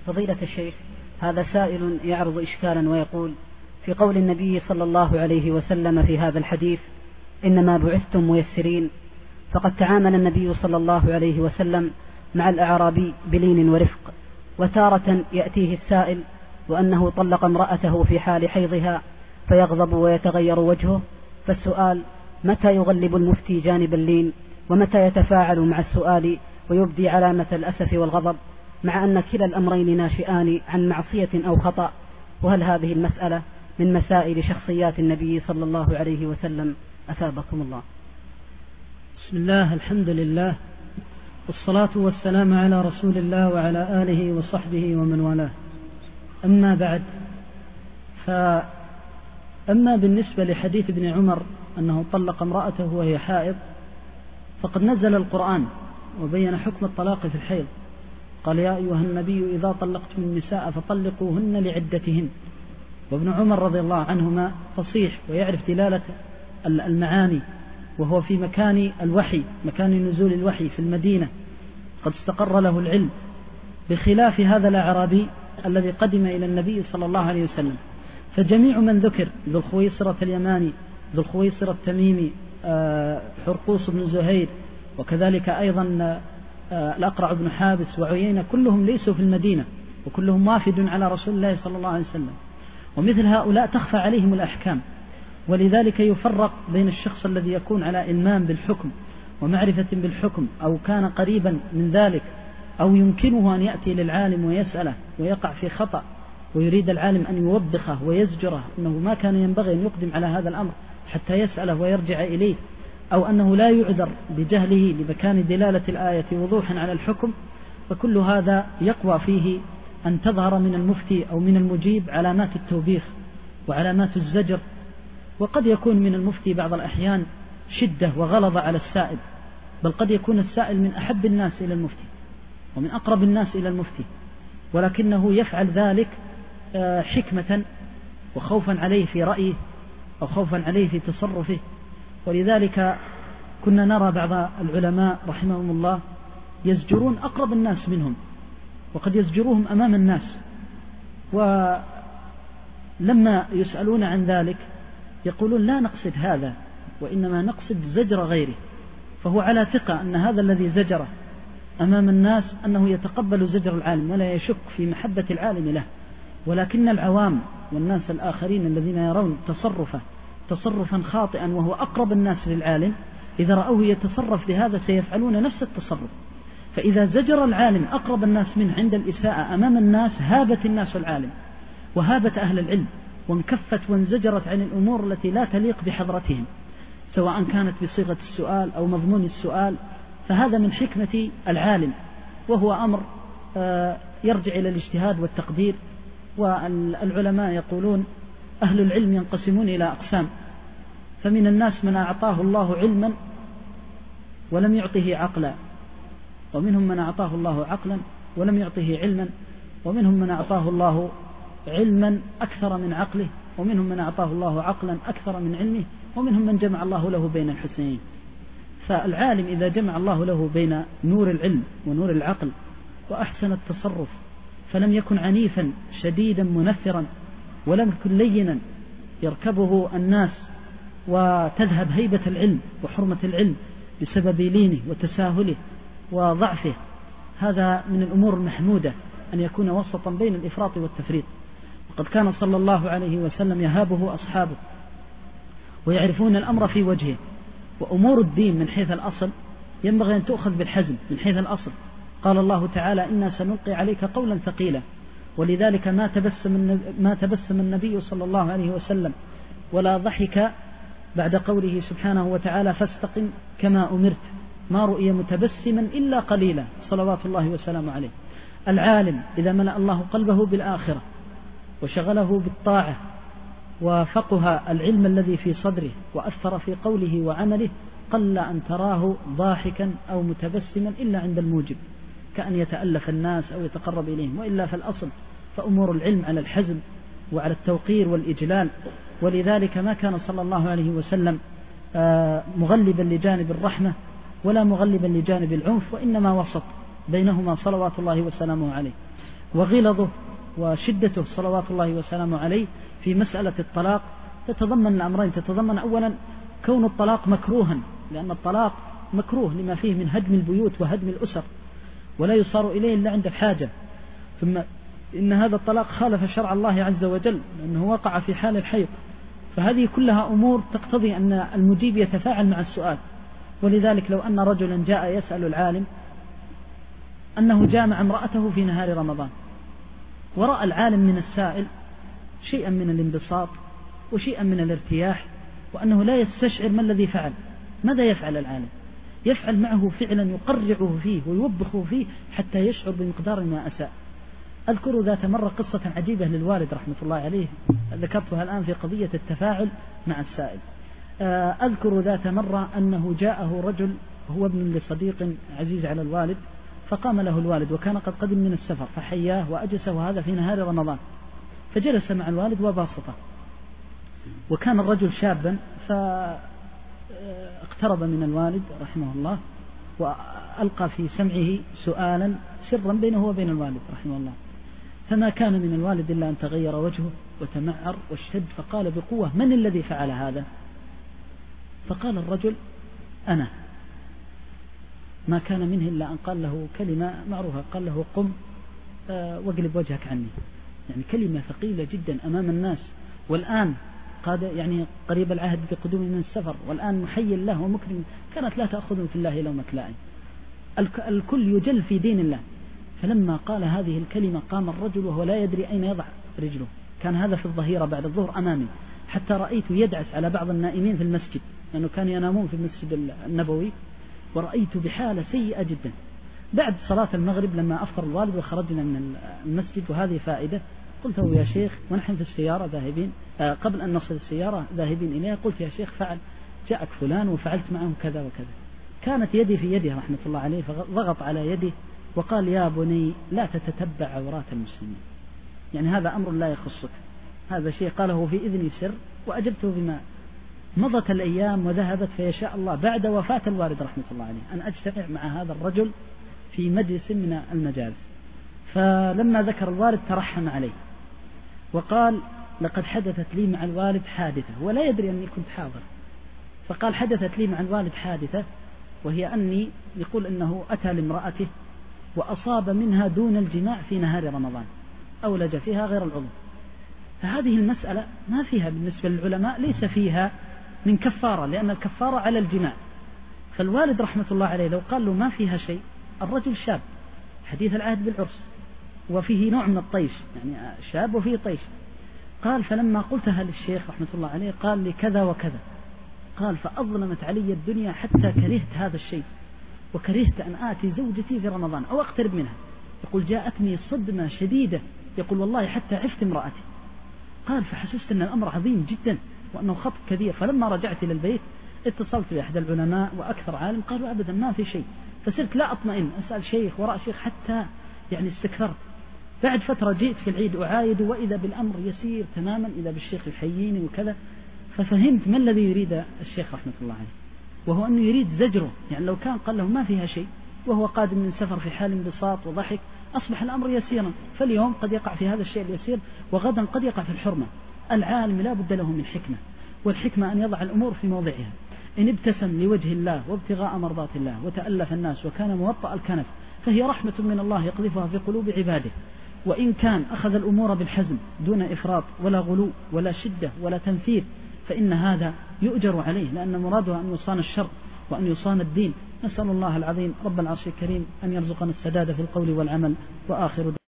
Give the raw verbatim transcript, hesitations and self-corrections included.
فضيلة الشيخ، هذا سائل يعرض إشكالا ويقول: في قول النبي صلى الله عليه وسلم في هذا الحديث إنما بعثتم ميسرين، فقد تعامل النبي صلى الله عليه وسلم مع الأعرابي بلين ورفق، وتارة يأتيه السائل وأنه طلق امرأته في حال حيضها فيغضب ويتغير وجهه، فالسؤال: متى يغلب المفتي جانب اللين، ومتى يتفاعل مع السؤال ويبدي علامة الأسف والغضب، مع أن كلا الأمرين ناشئان عن معصية أو خطأ؟ وهل هذه المسألة من مسائل شخصيات النبي صلى الله عليه وسلم؟ أثابكم الله. بسم الله، الحمد لله، والصلاة والسلام على رسول الله وعلى آله وصحبه ومن والاه. أما بعد، فأما بالنسبة لحديث ابن عمر أنه طلق امرأته وهي حائض، فقد نزل القرآن وبين حكم الطلاق في الحيض. قال: يا أيها النبي إذا طلقتم النساء فطلقوهن لعدتهن. وابن عمر رضي الله عنهما فصيح ويعرف دلالة المعاني، وهو في مكان الوحي، مكان نزول الوحي في المدينة، قد استقر له العلم، بخلاف هذا الأعرابي الذي قدم إلى النبي صلى الله عليه وسلم. فجميع من ذكر، ذو الخويصرة اليماني، ذو الخويصرة التميمي، حرقوس بن زهير، وكذلك أيضا الأقرع بن حابس وعيينة، كلهم ليسوا في المدينة، وكلهم وافد على رسول الله صلى الله عليه وسلم. ومثل هؤلاء تخفى عليهم الأحكام، ولذلك يفرق بين الشخص الذي يكون على إلمام بالحكم ومعرفة بالحكم، أو كان قريبا من ذلك، أو يمكنه أن يأتي للعالم ويسأله ويقع في خطأ، ويريد العالم أن يوبخه ويزجره أنه ما كان ينبغي أن يقدم على هذا الأمر حتى يسأله ويرجع إليه، أو أنه لا يعذر بجهله لمكان دلالة الآية وضوحا على الحكم. فكل هذا يقوى فيه أن تظهر من المفتي أو من المجيب علامات التوبيخ وعلامات الزجر. وقد يكون من المفتي بعض الأحيان شدة وغلظة على السائل، بل قد يكون السائل من أحب الناس إلى المفتي ومن أقرب الناس إلى المفتي، ولكنه يفعل ذلك حكمة وخوفا عليه في رأيه أو خوفا عليه في تصرفه. ولذلك كنا نرى بعض العلماء رحمهم الله يزجرون أقرب الناس منهم، وقد يزجروهم أمام الناس، ولما يسألون عن ذلك يقولون: لا نقصد هذا، وإنما نقصد زجر غيره. فهو على ثقة أن هذا الذي زجره أمام الناس أنه يتقبل زجر العالم ولا يشك في محبة العالم له. ولكن العوام والناس الآخرين الذين يرون تصرفه تصرفا خاطئا وهو أقرب الناس للعالم، إذا رأوه يتصرف بهذا سيفعلون نفس التصرف. فإذا زجر العالم أقرب الناس منه عند الإساءة أمام الناس، هابت الناس العالم وهابت أهل العلم، وانكفت وانزجرت عن الأمور التي لا تليق بحضرتهم، سواء كانت بصيغة السؤال أو مضمون السؤال. فهذا من حكمة العالم، وهو أمر يرجع إلى الاجتهاد والتقدير. والعلماء يقولون: أهل العلم ينقسمون إلى أقسام، فمن الناس من أعطاه الله علما ولم يعطه عقلا، ومنهم من أعطاه الله عقلا ولم يعطه علما، ومنهم من أعطاه الله علما أكثر من عقله، ومنهم من أعطاه الله عقلا أكثر من علمه، ومنهم من جمع الله له بين الحسنين. فالعالم إذا جمع الله له بين نور العلم ونور العقل وأحسن التصرف، فلم يكن عنيفا شديدا منفرا، ولم يكن لينا يركبه الناس وتذهب هيبة العلم وحرمة العلم بسبب لينه وتساهله وضعفه، هذا من الأمور المحمودة أن يكون وسطا بين الإفراط والتفريط. وقد كان صلى الله عليه وسلم يهابه أصحابه ويعرفون الأمر في وجهه. وأمور الدين من حيث الأصل ينبغي أن تؤخذ بالحزم من حيث الأصل. قال الله تعالى: إنا سنلقي عليك قولا ثقيلا. ولذلك ما تبسم ما تبسم النبي صلى الله عليه وسلم ولا ضحك بعد قوله سبحانه وتعالى: فاستقم كما أمرت. ما رؤي متبسما إلا قليلا، صلوات الله وسلامه عليه. العالم إذا ملأ الله قلبه بالآخرة وشغله بالطاعة وفقه العلم الذي في صدره وأثر في قوله وعمله، قل أن تراه ضاحكا أو متبسما إلا عند الموجب، كأن يتألف الناس أو يتقرب إليهم. وإلا فالأصل فأمور العلم على الحزم وعلى التوقير والإجلال. ولذلك ما كان صلى الله عليه وسلم مغلبا لجانب الرحمة ولا مغلبا لجانب العنف، وإنما وسط بينهما صلوات الله وسلامه عليه. وغلظه وشدته صلوات الله وسلامه عليه في مسألة الطلاق تتضمن الأمرين. تتضمن أولا كون الطلاق مكروها، لأن الطلاق مكروه لما فيه من هدم البيوت وهدم الأسر، ولا يصار إليه إلا عند الحاجة. ثم إن هذا الطلاق خالف شرع الله عز وجل لأنه وقع في حال الحيض، فهذه كلها أمور تقتضي أن المجيب يتفاعل مع السؤال. ولذلك لو أن رجلا جاء يسأل العالم أنه جامع امرأته في نهار رمضان، ورأى العالم من السائل شيئا من الانبساط وشيئا من الارتياح وأنه لا يستشعر ما الذي فعل، ماذا يفعل العالم؟ يفعل معه فعلا يقرعه فيه ويوبخه فيه حتى يشعر بمقدار ما أساء. أذكر ذات مرة قصة عجيبة للوالد رحمة الله عليه، ذكرتها الآن في قضية التفاعل مع السائل. أذكر ذات مرة أنه جاءه رجل هو ابن لصديق عزيز على الوالد، فقام له الوالد وكان قد قدم من السفر فحياه وأجلسه، وهذا في نهار رمضان، فجلس مع الوالد وباسطه، وكان الرجل شابا، فاقترب من الوالد رحمه الله وألقى في سمعه سؤالا سرا بينه وبين الوالد رحمه الله، فما كان من الوالد إلا أن تغير وجهه وتمعر واشتد، فقال بقوة: من الذي فعل هذا؟ فقال الرجل: أنا. ما كان منه إلا أن قال له كلمة معروفة، قال له: قم واقلب وجهك عني، يعني كلمة ثقيلة جدا أمام الناس، والآن قاد يعني قريب العهد بقدومه من السفر، والآن محيي له ومكرم، كانت لا تأخذه في الله لومة لائم، الكل يجل في دين الله. فلما قال هذه الكلمة قام الرجل وهو لا يدري أين يضع رجله، كان هذا في الظهيرة بعد الظهر أمامي، حتى رأيته يدعس على بعض النائمين في المسجد لأنه كان ينامون في المسجد النبوي، ورأيت بحالة سيئة جدا. بعد صلاة المغرب لما أفطر الوالد وخرجنا من المسجد، وهذه فائدة، قلت له: يا شيخ، ونحن في السيارة ذاهبين آه قبل أن نصل السيارة ذاهبين إليها، قلت: يا شيخ، فعل جاءك فلان وفعلت معه كذا وكذا. كانت يدي في يده رحمة الله عليه، فضغط على يدي وقال: يا بني، لا تتتبع عورات المسلمين، يعني هذا أمر لا يخصك، هذا شيء قاله في إذني سر، وأجبته بما. مضت الأيام وذهبت، فيشاء الله بعد وفاة الوالد رحمة الله عليه أن أجتمع مع هذا الرجل في مجلس من المجالس، فلما ذكر الوالد ترحم عليه وقال: لقد حدثت لي مع الوالد حادثة، ولا يدري أني كنت حاضر. فقال: حدثت لي مع الوالد حادثة، وهي أني يقول أنه أتى لامرأته وأصاب منها دون الجماع في نهار رمضان، أولج فيها غير العضو. فهذه المسألة ما فيها بالنسبة للعلماء، ليس فيها من كفارة، لأن الكفارة على الجماع. فالوالد رحمة الله عليه لو قال له ما فيها شيء، الرجل شاب حديث العهد بالعرس وفيه نوع من الطيش، يعني شاب وفيه طيش. قال: فلما قلتها للشيخ رحمة الله عليه قال لي كذا وكذا. قال: فأظلمت علي الدنيا حتى كرهت هذا الشيء، وكرهت أن آتي زوجتي في رمضان أو أقترب منها. يقول: جاءتني صدمة شديدة، يقول: والله حتى عفت امرأتي. قال: فحسست أن الأمر عظيم جدا وأنه خطأ كبير. فلما رجعت إلى البيت اتصلت بأحد العلماء وأكثر عالم، قالوا: أبدا ما في شيء. فصرت لا أطمئن، أسأل شيخ وراء شيخ حتى يعني استكثرت. بعد فترة جئت في العيد أعايد، وإذا بالأمر يسير تماما، إذا بالشيخ الحييني وكذا. ففهمت ما الذي يريد الشيخ رحمة الله عليه، وهو أنه يريد زجره. يعني لو كان قال له ما فيها شيء وهو قادم من سفر في حال انبساط وضحك، أصبح الأمر يسيرا. فاليوم قد يقع في هذا الشيء اليسير، وغدا قد يقع في الحرمة. العالم لا بد له من حكمة، والحكمة أن يضع الأمور في موضعها. إن ابتسم لوجه الله وابتغاء مرضات الله وتألف الناس وكان موطأ الكنف، فهي رحمة من الله يقذفها في قلوب عباده. وإن كان أخذ الأمور بالحزم دون إفراط ولا غلو ولا شدة ولا تنفير، فإن هذا يؤجر عليه، لأن مراده أن يصان الشر وأن يصان الدين. نسأل الله العظيم رب العرش الكريم أن يرزقنا السداد في القول والعمل. وآخر